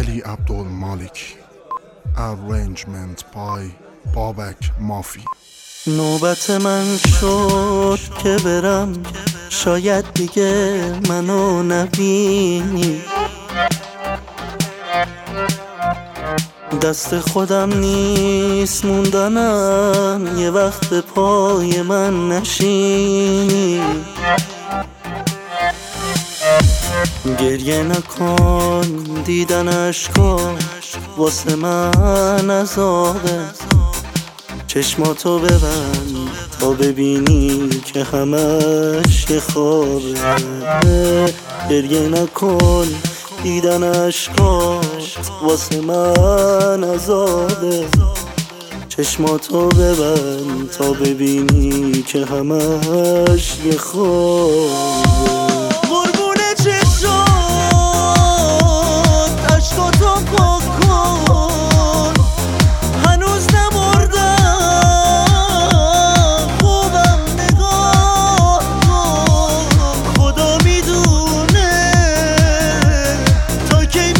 Ali Abdul Malik. Arrangement by Babak Mafi. نوبت من شد که برم، شاید دیگه منو نبینی. دست خودم نیست موندنم، یه وقت به پای من نشینی. گریه نکن، دیدن اشکا واسه من عذابه. چشماتو ببند تا ببینی که همش یه خوابه. گریه نکن، دیدن اشکات واسه من عذابه. چشماتو ببند تا ببینی که همش یه خوابه. قربون چشات اشکاتو پاک کن، هنوز نمردم، خوبم نگاه کن. خدا میدونه تا کی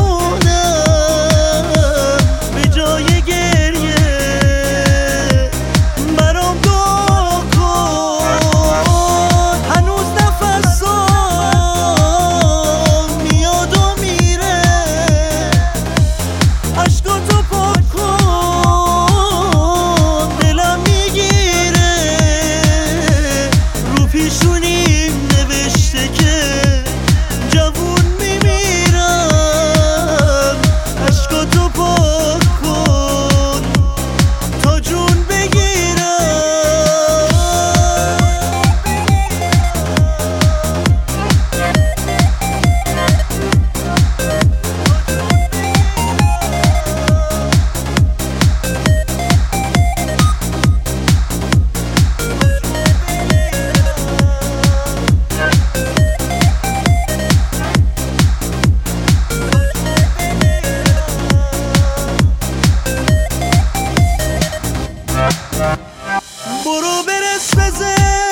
میمونم به جای گریه، برام دعا کن. هنوز نفسام میاد و میره، اشکاتو پاک کن، دلم میگیره. رو پیشونیم نوشته که جوون میمیرم. اشکاتو پاک کن تا جون بگیرم. برو برس بزن